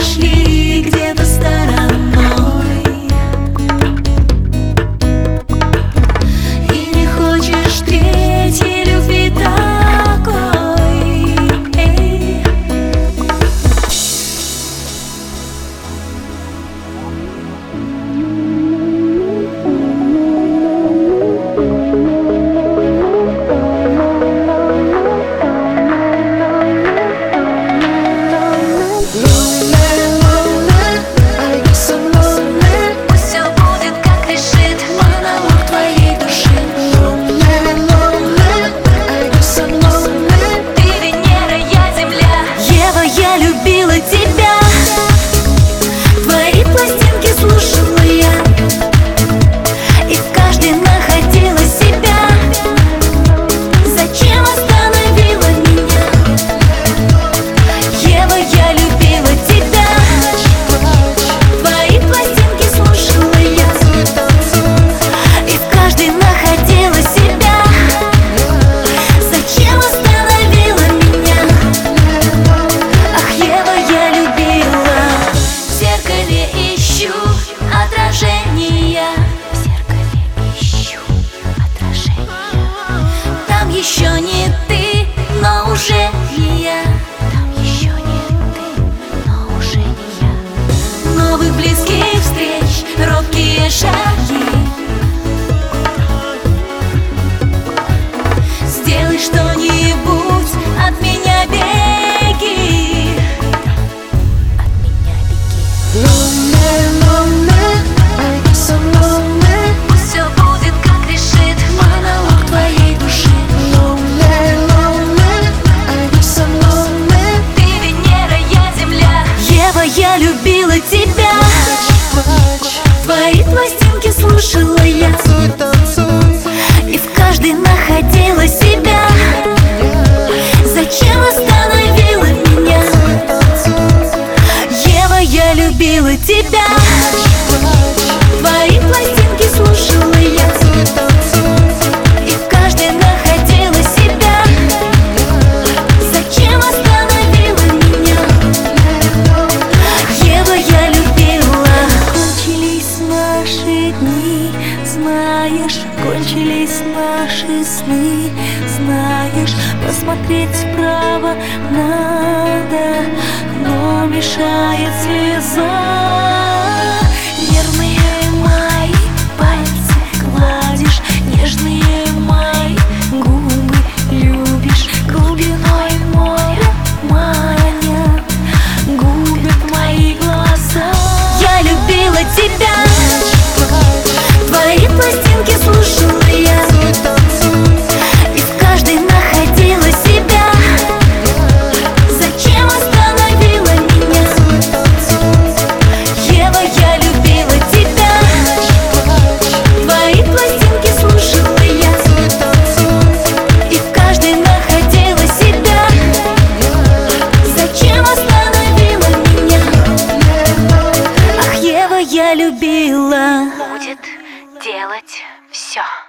прошли где-то стороной, и не хочешь третьей любви такой. Эй. Тебя, твои пластинки слушала я, и в каждой находила себя. Зачем остановила меня? Ева, я любила тебя. Твои пластинки слушала я, и в каждой находила себя. Зачем остановила меня? Ах, Ева, я любила. В зеркале ищу отражения, в зеркале ищу отражения. Там еще не ты, но уже не я. Там еще не ты, но уже не я. Новых близких встреч, робкие шаги. Сделай что-нибудь, от меня беги. От меня беги. Пусть все будет, как решит монолог твоей души. Ты Венера, я Земля. Ева, я любила тебя. Твои пластинки слушала я, и в каждой находила себя. Зачем остановила меня? Ева, я любила тебя. Твои пластинки слушала я, и в каждой находила себя. Зачем остановила меня? Ева, я любила. Кончились наши дни, знаешь, кончились наши сны, знаешь. Посмотреть вправо надо, но мешает слеза. Нервные мои пальцы гладишь, нежные мои губы любишь, глубиной моря манят, губят мои глаза. Я любила тебя. Твои пластинки слушала я, и в каждой находила себя. Зачем остановила меня? Ева, я любила тебя. Твои пластинки слушала я, и в каждой находила себя. Зачем остановила меня? Ах, Ева, я любила. Будет делать все.